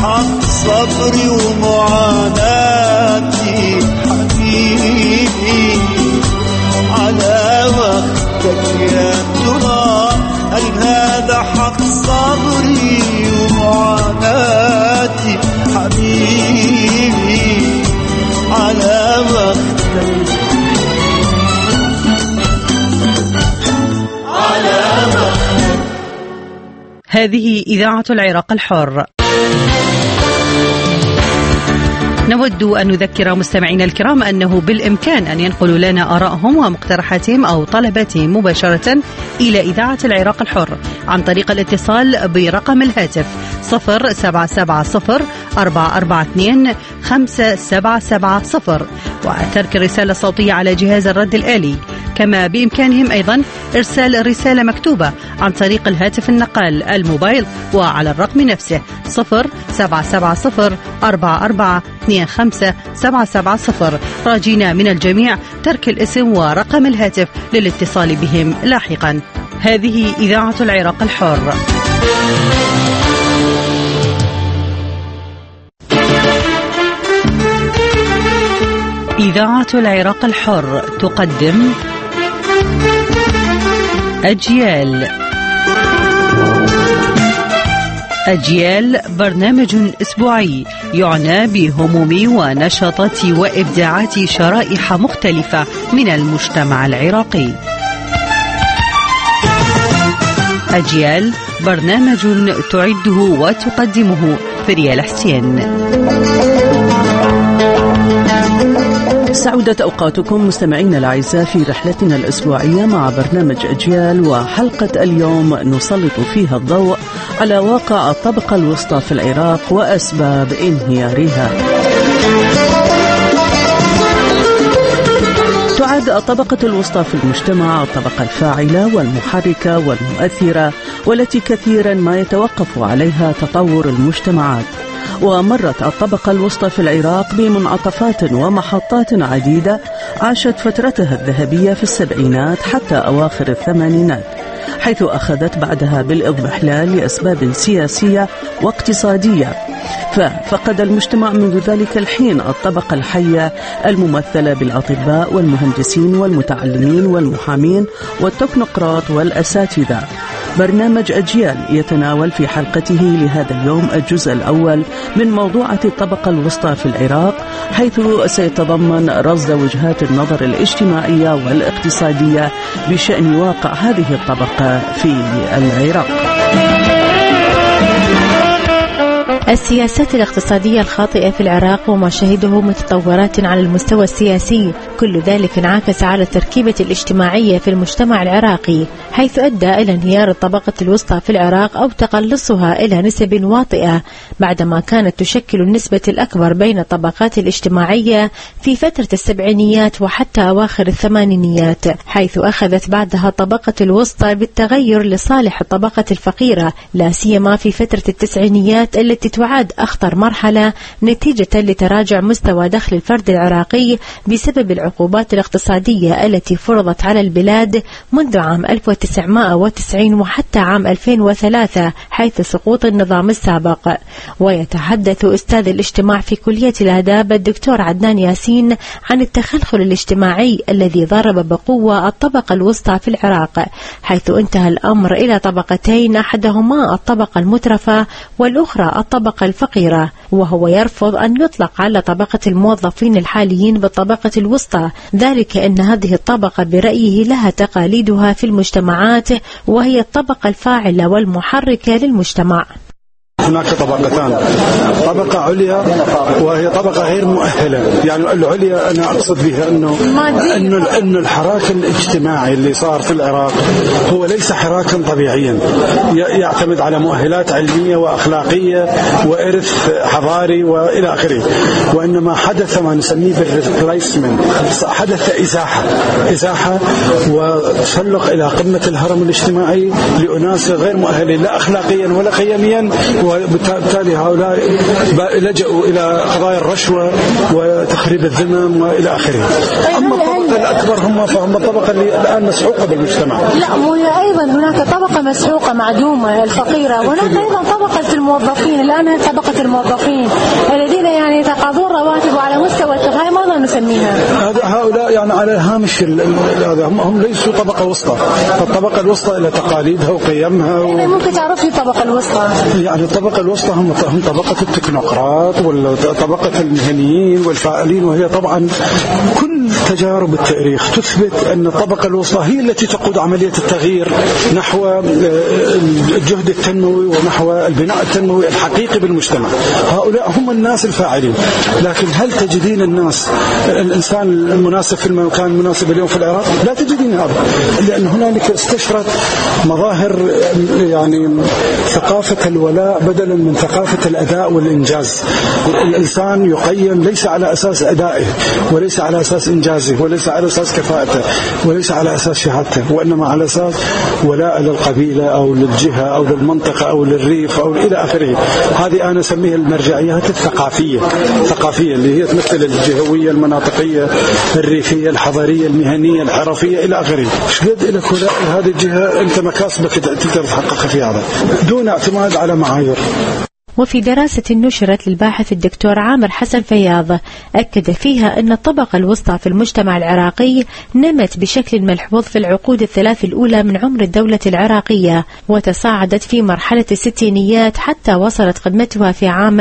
حق صبري ومعاناتي حبيبي على وقتك يا ترى هل هذا حق صبري ومعاناتي حبيبي على وقتك على وقتك. هذه إذاعة العراق الحر. نود أن نذكر مستمعينا الكرام أنه بالإمكان أن ينقلوا لنا آرائهم ومقترحاتهم أو طلباتهم مباشرة إلى إذاعة العراق الحر عن طريق الاتصال برقم الهاتف 0770-442-5770 وترك الرسالة الصوتية على جهاز الرد الآلي. كما بإمكانهم أيضا إرسال رسالة مكتوبة عن طريق الهاتف النقال الموبايل وعلى الرقم نفسه 0770-4425-770 راجينا من الجميع ترك الاسم ورقم الهاتف للاتصال بهم لاحقا. هذه إذاعة العراق الحر. إذاعة العراق الحر تقدم أجيال برنامج أسبوعي يعنى بهموم ونشاطات وإبداعات شرائح مختلفة من المجتمع العراقي. أجيال برنامج تعده وتقدمه فريال حسين. سعودت أوقاتكم مستمعين الأعزاء في رحلتنا الأسبوعية مع برنامج أجيال، وحلقة اليوم نسلط فيها الضوء على واقع الطبقة الوسطى في العراق وأسباب انهيارها. تعد الطبقة الوسطى في المجتمع الطبقة الفاعلة والمحركة والمؤثرة، والتي كثيرا ما يتوقف عليها تطور المجتمعات. ومرت الطبقة الوسطى في العراق بمنعطفات ومحطات عديدة عاشت فترتها الذهبية في السبعينات حتى أواخر الثمانينات، حيث أخذت بعدها بالإضمحلال لأسباب سياسية واقتصادية. ففقد المجتمع منذ ذلك الحين الطبقة الحية الممثلة بالأطباء والمهندسين والمتعلمين والمحامين والتكنوقراط والأساتذة. برنامج أجيال يتناول في حلقته لهذا اليوم الجزء الأول من موضوعة الطبقة الوسطى في العراق، حيث سيتضمن رصد وجهات النظر الاجتماعية والاقتصادية بشأن واقع هذه الطبقة في العراق. السياسات الاقتصادية الخاطئة في العراق وما شهده من تطورات على المستوى السياسي، كل ذلك انعكس على التركيبة الاجتماعية في المجتمع العراقي، حيث أدى إلى انهيار الطبقة الوسطى في العراق أو تقلصها إلى نسب واطئة، بعدما كانت تشكل النسبة الأكبر بين الطبقات الاجتماعية في فترة السبعينيات وحتى أواخر الثمانينيات، حيث أخذت بعدها الطبقة الوسطى بالتغير لصالح الطبقة الفقيرة، لا سيما في فترة التسعينيات التي تعد أخطر مرحلة نتيجة لتراجع مستوى دخل الفرد العراقي بسبب العقوبات الاقتصادية التي فرضت على البلاد منذ عام 1990 وحتى عام 2003 حيث سقوط النظام السابق. ويتحدث أستاذ الاجتماع في كلية الآداب الدكتور عدنان ياسين عن التخلخل الاجتماعي الذي ضرب بقوة الطبقة الوسطى في العراق، حيث انتهى الأمر إلى طبقتين، أحدهما الطبقة المترفة والأخرى الطبقة الفقيرة، وهو يرفض أن يطلق على طبقة الموظفين الحاليين بالطبقة الوسطى، ذلك أن هذه الطبقة برأيه لها تقاليدها في المجتمعات وهي الطبقة الفاعلة والمحركة للمجتمع. هناك طبقتان، طبقة عليا وهي طبقة غير مؤهلة. يعني العليا أنا أقصد بها أنه الحراك الاجتماعي اللي صار في العراق هو ليس حراكا طبيعيا يعتمد على مؤهلات علمية وأخلاقية وإرث حضاري وإلى آخره، وإنما حدث ما نسميه بالريبليسمنت، حدث إزاحة وتسلق إلى قمة الهرم الاجتماعي لأناس غير مؤهلين لا أخلاقيا ولا قيميا، وبالتالي هؤلاء لجأوا إلى قضايا الرشوة وتخريب الذمم وإلى آخره. أما الطبقة الأكبر فهم الطبقة اللي الآن مسحوقة بالمجتمع. لا، مو أيضا هناك طبقة مسحوقة معدومة الفقيرة، وهناك أيضا طبقة الموظفين. الآن طبقة الموظفين الذين يعني يتقاضون رواتب على مستوى الكفاية، ماذا نسميها؟ هؤلاء يعني على الهامش، هم ليسوا طبقة وسطى. الطبقة الوسطى إلى تقاليدها وقيمها ممكن تعرف لي الطبقة الوسطى؟ يعني الطبقة الوسطى هم طبقة التكنوقراط وطبقة المهنيين والفاعلين، وهي طبعا كل تجارب التاريخ تثبت أن الطبقة الوسطى هي التي تقود عملية التغيير نحو الجهد التنموي ونحو البناء التنموي الحقيقي بالمجتمع. هؤلاء هم الناس الفاعلين. لكن هل تجدين الإنسان المناسب في المكان المناسب اليوم في العراق؟ لا تجدين هذا، لأن هنالك استشرت مظاهر يعني ثقافة الولاء بدلا من ثقافة الأداء والإنجاز. الإنسان يقيم ليس على أساس أدائه، وليس على أساس إنجازه، وليس على أساس كفاءته، وليس على أساس شهادته، وإنما على أساس ولاء للقبيلة أو للجهة أو للمنطقة أو للريف أو إلى آخره. هذه أنا أسميها المرجعيات الثقافية اللي هي تمثل الجهوية، المناطقية، الريفية، الحضارية، المهنية، الحرفية إلى آخره. شقد لك ولاء هذه الجهة أنت مكاسبك تقدر تحققها في هذا دون اعتماد على معايير. وفي دراسة نشرت للباحث الدكتور عامر حسن فياض أكد فيها أن الطبقة الوسطى في المجتمع العراقي نمت بشكل ملحوظ في العقود الثلاث الأولى من عمر الدولة العراقية، وتصاعدت في مرحلة الستينيات حتى وصلت قمتها في عام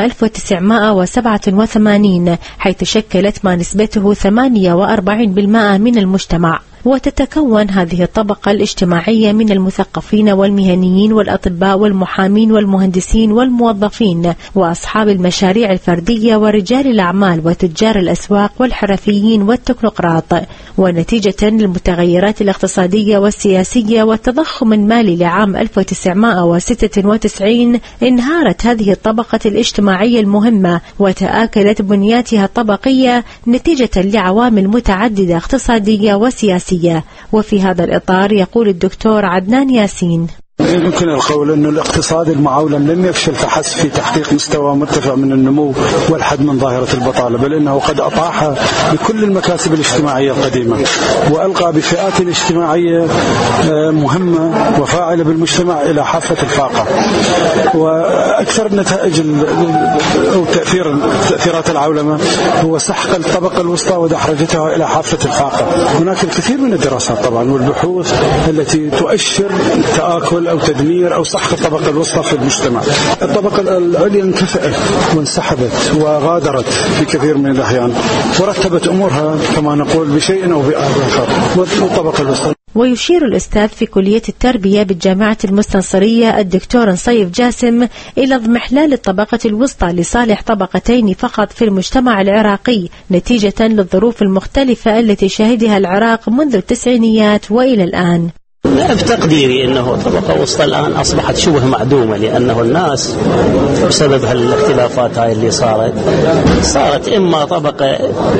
1987، حيث شكلت ما نسبته 48% من المجتمع. وتتكون هذه الطبقة الاجتماعية من المثقفين والمهنيين والأطباء والمحامين والمهندسين والموظفين وأصحاب المشاريع الفردية ورجال الأعمال وتجار الأسواق والحرفيين والتكنوقراط. ونتيجة للمتغيرات الاقتصادية والسياسية والتضخم المالي لعام 1996 انهارت هذه الطبقة الاجتماعية المهمة وتآكلت بنياتها الطبقية نتيجة لعوامل متعددة اقتصادية وسياسية. وفي هذا الإطار يقول الدكتور عدنان ياسين: يمكن القول أن الاقتصاد المعولم لم يفشل فحسب في تحقيق مستوى مرتفع من النمو والحد من ظاهرة البطالة، بل إنه قد أطاح بكل المكاسب الاجتماعية القديمة وألقى بفئات اجتماعية مهمة وفاعلة بالمجتمع إلى حافة الفاقة. وأكثر النتائج أو تأثيرات العولمة هو سحق الطبقة الوسطى ودحرجتها إلى حافة الفاقة. هناك الكثير من الدراسات طبعا والبحوث التي تؤشر تآكل أو تدمير أو سحق الطبقة الوسطى في المجتمع. الطبقة العليا انكفأت وانسحبت وغادرت في كثير من الأحيان ورتبت أمورها كما نقول بشيء أو بآخر. والطبقة الوسطى. ويشير الأستاذ في كلية التربية بالجامعة المستنصرية الدكتور نصيف جاسم إلى اضمحلال الطبقة الوسطى لصالح طبقتين فقط في المجتمع العراقي نتيجة للظروف المختلفة التي شهدها العراق منذ التسعينيات وإلى الآن. بتقديري أنه الطبقة وسطى الآن أصبحت شبه معدومة، لأنه الناس بسبب هالاختلافات هاي اللي صارت إما طبقة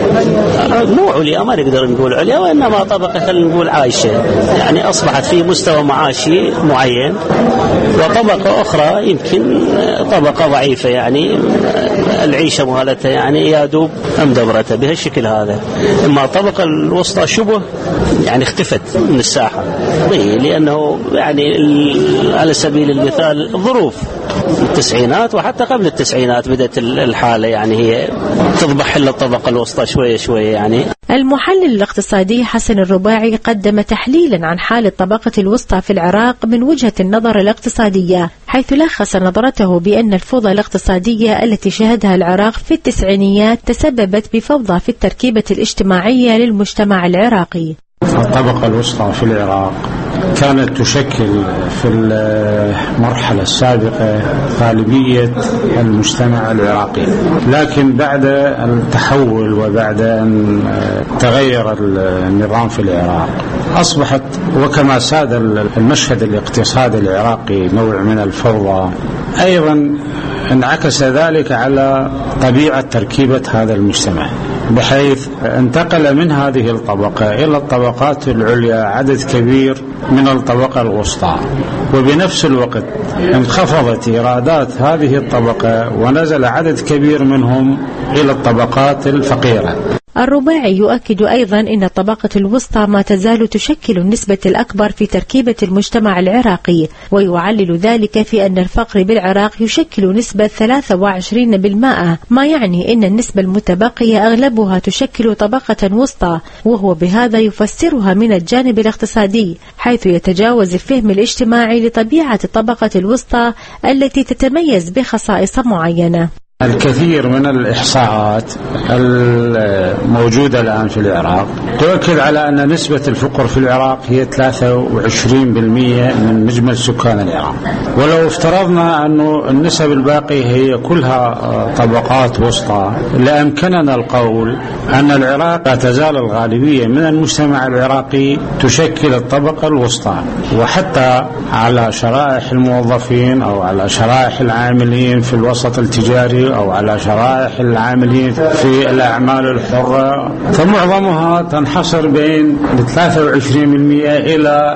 مو عليا، ما نقدر نقول عليا، وإنما طبقة خلينا نقول عايشة، يعني أصبحت في مستوى معاشي معين، وطبقة أخرى يمكن طبقة ضعيفة، يعني العيشة مهالتها يعني يادوب مدبرتها بهالشكل هذا. إما الطبقة الوسطى شبه يعني اختفت من الساحة، لأنه يعني على سبيل المثال الظروف التسعينات وحتى قبل التسعينات بدأت الحالة يعني هي تضبح للطبقة الوسطى شوية شوية. يعني المحلل الاقتصادي حسن الرباعي قدم تحليلا عن حال الطبقة الوسطى في العراق من وجهة النظر الاقتصادية، حيث لخص نظرته بأن الفوضى الاقتصادية التي شهدها العراق في التسعينيات تسببت بفوضى في التركيبة الاجتماعية للمجتمع العراقي. الطبقة الوسطى في العراق كانت تشكل في المرحلة السابقة غالبية المجتمع العراقي، لكن بعد التحول وبعد أن تغير النظام في العراق أصبحت وكما ساد المشهد الاقتصادي العراقي نوع من الفوضى، أيضا انعكس ذلك على طبيعة تركيبة هذا المجتمع، بحيث انتقل من هذه الطبقة إلى الطبقات العليا عدد كبير من الطبقة الوسطى، وبنفس الوقت انخفضت إيرادات هذه الطبقة ونزل عدد كبير منهم إلى الطبقات الفقيرة. الرباعي يؤكد أيضا أن الطبقة الوسطى ما تزال تشكل النسبة الأكبر في تركيبة المجتمع العراقي، ويعلل ذلك في أن الفقر بالعراق يشكل نسبة 23%، ما يعني أن النسبة المتبقية أغلبها تشكل طبقة وسطى، وهو بهذا يفسرها من الجانب الاقتصادي، حيث يتجاوز الفهم الاجتماعي لطبيعة الطبقة الوسطى التي تتميز بخصائص معينة. الكثير من الإحصاءات الموجودة الآن في العراق تؤكد على أن نسبة الفقر في العراق هي 23% من مجمل سكان العراق، ولو افترضنا أن النسب الباقية هي كلها طبقات وسطى لأمكننا القول أن العراق لا تزال الغالبية من المجتمع العراقي تشكل الطبقة الوسطى، وحتى على شرائح الموظفين أو على شرائح العاملين في الوسط التجاري أو على شرائح العاملين في الأعمال الحرة، فمعظمها تنحصر بين 23% إلى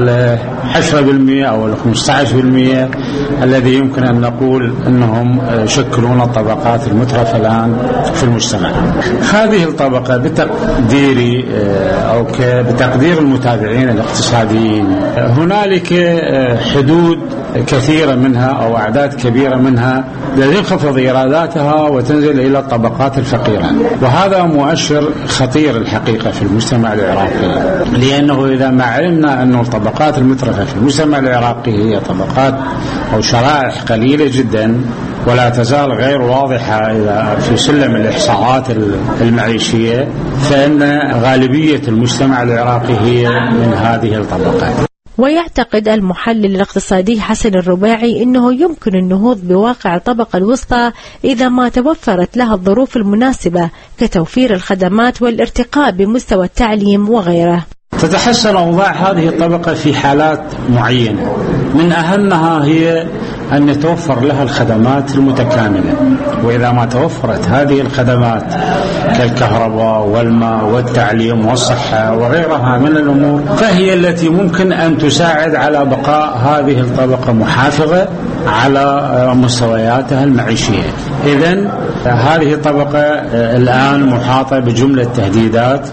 10% أو 15% الذي يمكن أن نقول أنهم يشكلون الطبقات المترفة الآن في المجتمع. هذه الطبقة بتقديري أو بتقدير المتابعين الاقتصاديين هنالك حدود كثيرة منها أو أعداد كبيرة منها تنخفض إيراداتها وتنزل إلى الطبقات الفقيرة، وهذا مؤشر خطير الحقيقة في المجتمع العراقي، لأنه إذا ما علمنا أن الطبقات المترفة في المجتمع العراقي هي طبقات أو شرائح قليلة جدا ولا تزال غير واضحة في سلم الإحصاءات المعيشية، فإن غالبية المجتمع العراقي هي من هذه الطبقات. ويعتقد المحلل الاقتصادي حسن الرباعي أنه يمكن النهوض بواقع الطبقة الوسطى إذا ما توفرت لها الظروف المناسبة كتوفير الخدمات والارتقاء بمستوى التعليم وغيره. تتحسن أوضاع هذه الطبقة في حالات معينة، من أهمها هي أن يتوفر لها الخدمات المتكاملة، وإذا ما توفرت هذه الخدمات كالكهرباء والماء والتعليم والصحة وغيرها من الأمور فهي التي ممكن أن تساعد على بقاء هذه الطبقة محافظة على مستوياتها المعيشية. إذن هذه الطبقة الآن محاطة بجملة تهديدات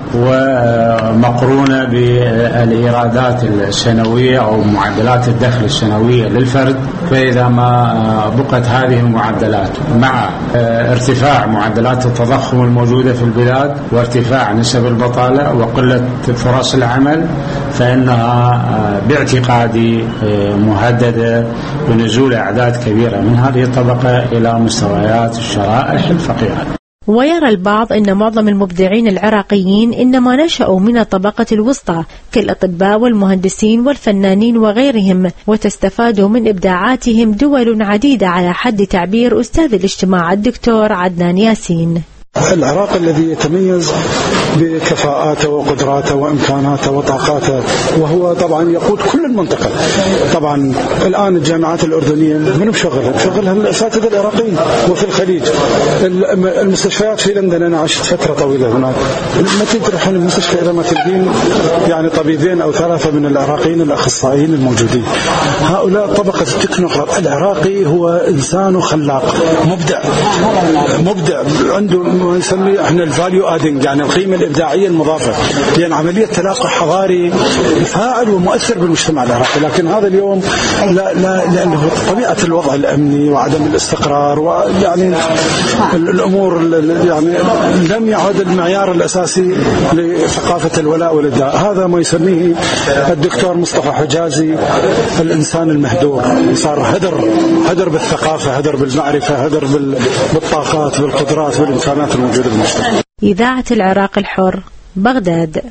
ومقرونة بالإيرادات السنوية أو معدلات الدخل السنوية للفرد، فإذا ما بقت هذه المعدلات مع ارتفاع معدلات التضخم الموجودة في البلاد وارتفاع نسب البطالة وقلة فرص العمل فإنها باعتقادي مهددة بنزول أعداد كبيرة من هذه الطبقة إلى مستويات الشرائح الفقيرة. ويرى البعض أن معظم المبدعين العراقيين إنما نشأوا من الطبقة الوسطى كالأطباء والمهندسين والفنانين وغيرهم، وتستفاد من إبداعاتهم دول عديدة على حد تعبير أستاذ الاجتماع الدكتور عدنان ياسين. العراق الذي يتميز بكفاءاته وقدراته وإمكاناته وطاقاته، وهو طبعا يقود كل المنطقة. طبعا الآن الجامعات الأردنية من بشغلها الأساتذة العراقيين، وفي الخليج المستشفيات في لندن أنا عشت فترة طويلة هناك، ما تروحون المستشفى إذا ما تلقين يعني طبيبين أو ثلاثة من العراقيين الأخصائيين الموجودين. هؤلاء طبقة التكنوقراط. العراقي هو إنسان خلاق مبدع عنده ما نسميه احنا الفاليو ادنج، يعني القيمة الإبداعية المضافة، لأن عملية تلاقي حضاري فاعل ومؤثر بالمجتمع العراقي. لكن هذا اليوم لا لأنه طبيعة الوضع الأمني وعدم الاستقرار ويعني الأمور يعني لم يعد المعيار الأساسي لثقافة الولاء والإداء. هذا ما يسميه الدكتور مصطفى حجازي الإنسان المهدور، صار هدر بالثقافة، هدر بالمعرفة، هدر بالطاقات بالقدرات بالإمكانات الموجودة بالمجتمع. إذاعة العراق الحر، بغداد.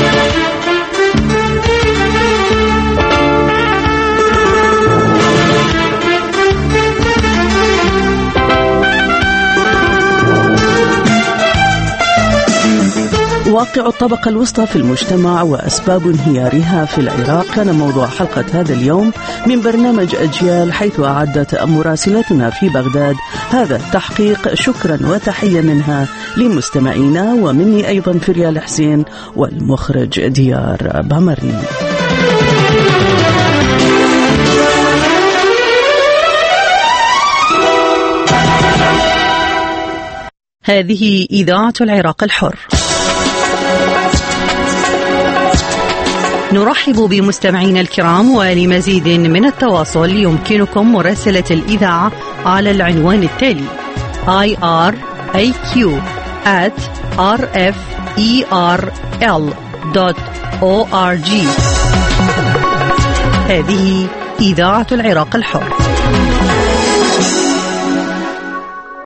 واقع الطبقة الوسطى في المجتمع وأسباب انهيارها في العراق كان موضوع حلقة هذا اليوم من برنامج أجيال، حيث أعدت مراسلتنا في بغداد هذا التحقيق. شكرا وتحية منها لمستمعينا ومني أيضا فريال حسين والمخرج ديار بامري. هذه إذاعة العراق الحر. نرحب بمستمعينا الكرام، ولمزيد من التواصل يمكنكم مراسلة الإذاعة على العنوان التالي: iraq@rferl.org. هذه إذاعة العراق الحر.